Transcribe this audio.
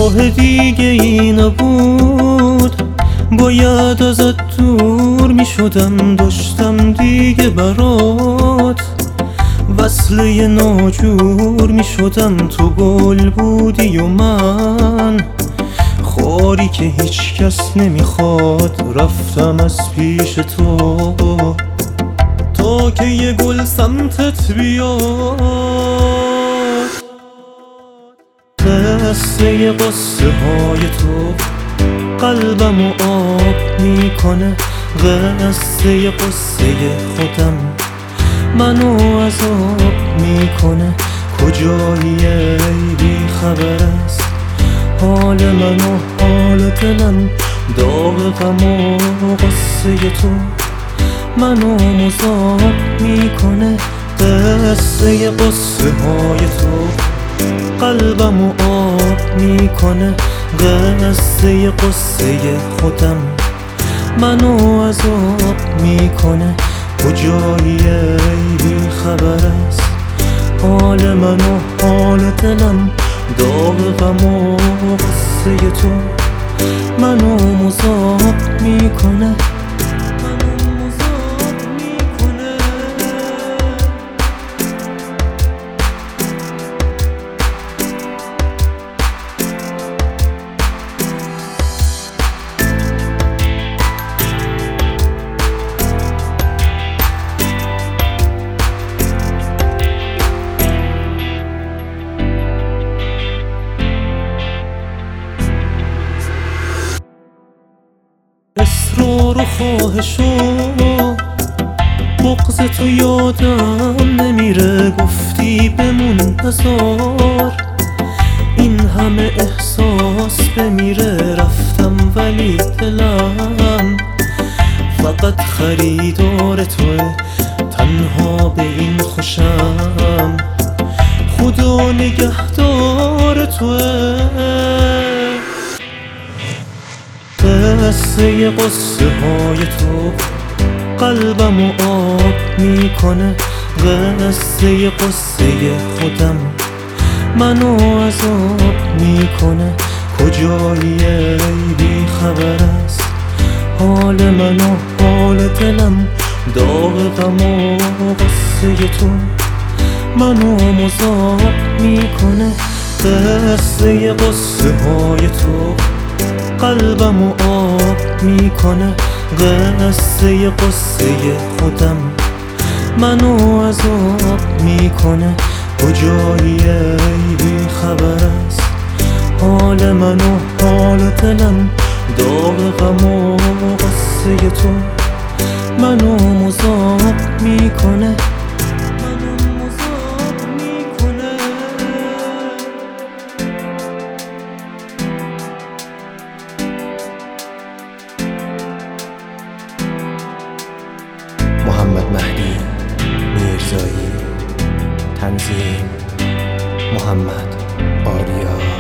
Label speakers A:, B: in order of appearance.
A: راه دیگه ای نبود، باید ازت دور می شدم، داشتم دیگه برات وصله ناجور می شدم. تو گل بودی و من خاری که هیچ کس نمیخواد، رفتم از پیش تو تا که یه گل سمتت بیاد. قصه قصه های تو قلبمو آب میکنه، قصه قصه خودم منو عذاب میکنه. کجایی ای بی خبر است حال من و حال دلم، داغ غم و قصه تو منو مذاب میکنه. قصه قصه های تو قلبمو آب میکنه، قصه قصه خودم منو عذاب میکنه. کجایی ای بی خبر است حال من و حال دلم، داغ غم و قصه تو منو مذاب میکنه. اصرار و خواهش و بغض تو یادم نمیره، گفتی بمون هزار این همه احساس بمیره. رفتم ولی دلم فقط خریدار توه، تنها به این خوشم خدا نگهدار توه. قصه قصه های تو قلبمو آب میکنه، قصه قصه خودم منو عذاب میکنه. کجایی ای بی خبر است حال من و حال دلم، داغ غم و قصه تو منو مذاب میکنه. قصه قصه های تو قلبمو آب میکنه، قصه قصه خودم منو عذاب میکنه. کجایی ای بی خبر است حال من و حال دلم، داغ غم و قصه تو منو مذاب میکنه.
B: محمد مهدی میرزایی، تنظیم محمد آریا.